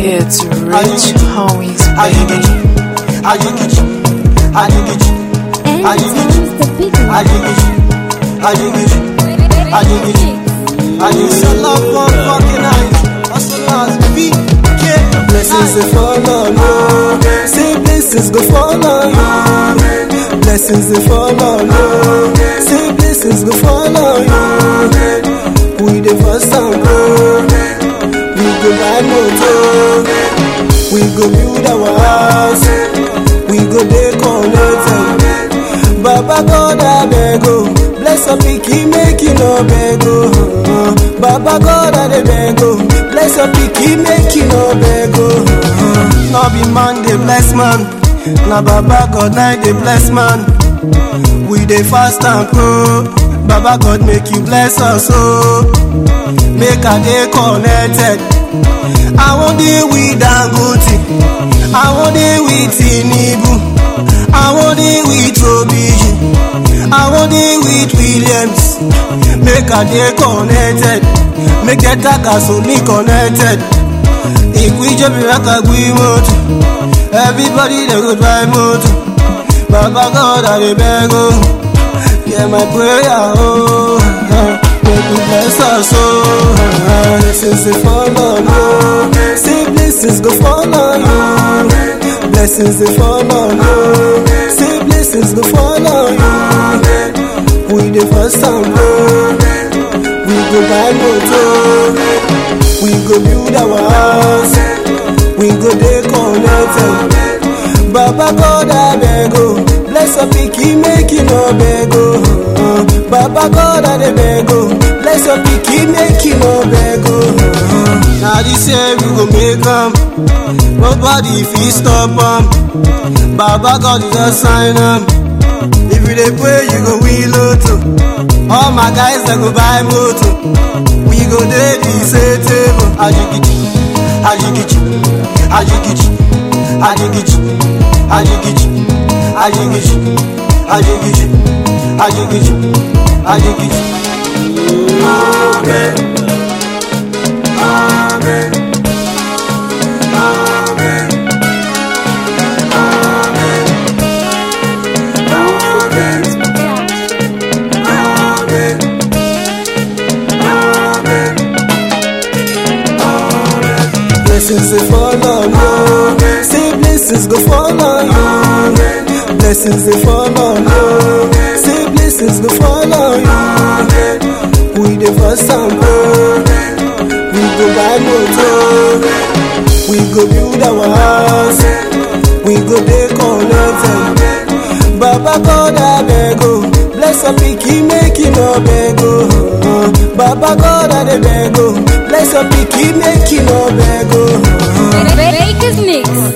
It's rich homies, baby. Blessings they follow you. Say blessings go follow you. Blessings they follow you. Say blessings go follow you. We the first time go. We go buy motor. We go build our house. We go decorate. Baba God I beg oh. Bless up picky make you no beg oh. Baba God I beg oh. Bless up picky make you no beg oh. No be man dey bless man. Na Baba God na dey bless man. We dey fast and pray. Baba God make you bless us oh. Make I dey connected. I wan dey with Dangote. I wan dey with Tinubu. I wan dey with Obi. I wan dey with Williams. Make I dey connected. Make the takas only connected. If we just be like a motor, everybody they go try motor. Baba God I dey beg oh. Yeah my prayer oh. Make you bless us oh. Blessings they follow you. Say blessings go follow you. Blessings they follow you. Say blessings go follow you. We the first time go. We go buy motor. We go build our house. We go decorate. Baba God I beg oh. Bless up picky make you no beg oh. Baba God I beg oh. Bless up picky make you no beg oh. Now this year we go make them. Nobody fit stop them. Baba God just sign them. If you dey pray you go win lotto. All my guys they go buy motor. We go dey the same table. Ajigichi, ajigichi, ajigichi, ajigichi, ajigichi, ajigichi, ajigichi, ajigichi, ajigichi. Amen. Amen. Amen. Amen. Amen. Amen. Amen. Amen. Blessings they follow you. Say blessings go follow you. Blessings they follow you. Say blessings go follow you. We the first time go. We go buy motor. We go build our house. We go decorate. Baba God I beg oh. Bless up picky make you no beg oh. Baba God I beg oh. Bless up picky make you no beg oh. Baker's Mix.